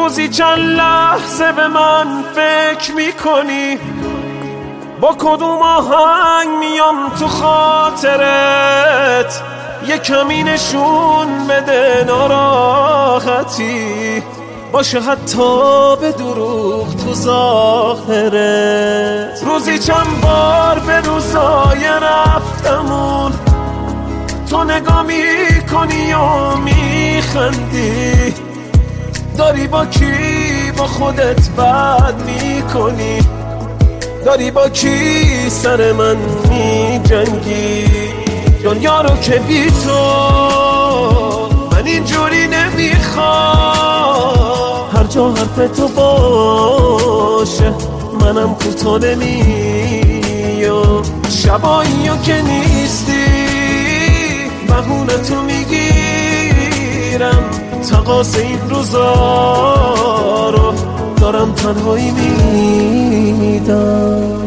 روزی چند لحظه به من فکر میکنی با کدوم آهنگ میام تو خاطرت، یه کمی نشون بده ناراحتی باشه حتی به دروغ تو ظاهرت. روزی چند بار به روزای رفتمون تو نگاه میکنی و میخندی، داری با کی با خودت بد میکنی، داری با کی سر من میجنگی. دنیا رو که بی تو من اینجوری نمیخوام، هر جا حرف تو باشه منم کوتاه نمیام. شبایی که نیستی بهونه تو میگیرم، تقاص این روزا رو دارم تنهایی میدم.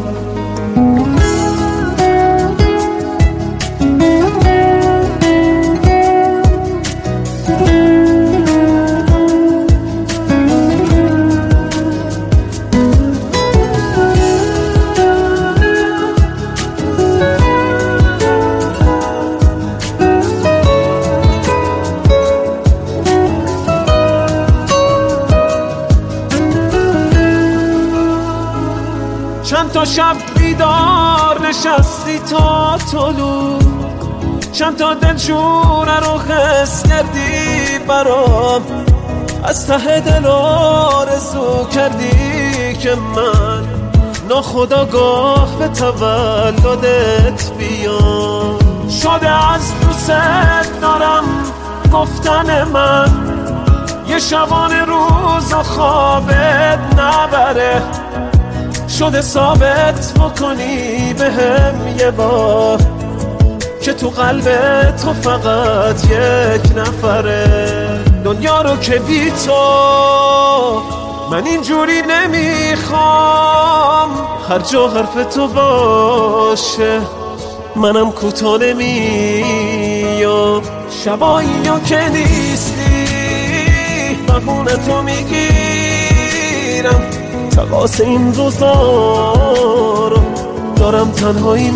چند تا شب بیدار نشستی تا طلوع، چند تا دلجونه رو حس کردی برام، از ته دل آرزو کردی که من ناخودآگاه به تولدت بیام. شده از دوست دارم گفتن من یه شبانه روز و خوابت نبره، شده ثابت بکنی بهم یه بار که تو قلب تو فقط یک نفره. دنیا رو که بی تو من اینجوری نمیخوام، هر جا حرف تو باشه منم کوتاه نمیام. شبایی که نیستی بهونه تو میگیرم، تقاص این روزا رو دارم تنهایی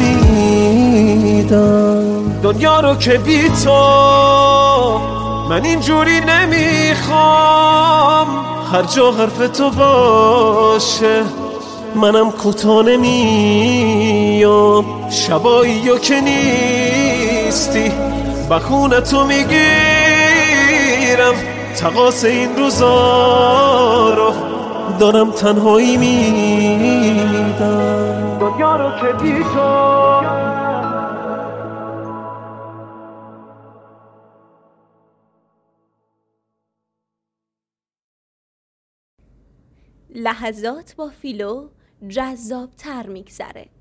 میدم. دنیا رو که بی تو من اینجوری نمیخوام، هر جا حرف تو باشه منم کوتاه نمیام. شبایی که نیستی بهونه تو میگیرم، تقاص این روزا رو دارم تنهایی میدم. دنیا رو که بی تو لحظات با فیلو جذاب تر میگذره.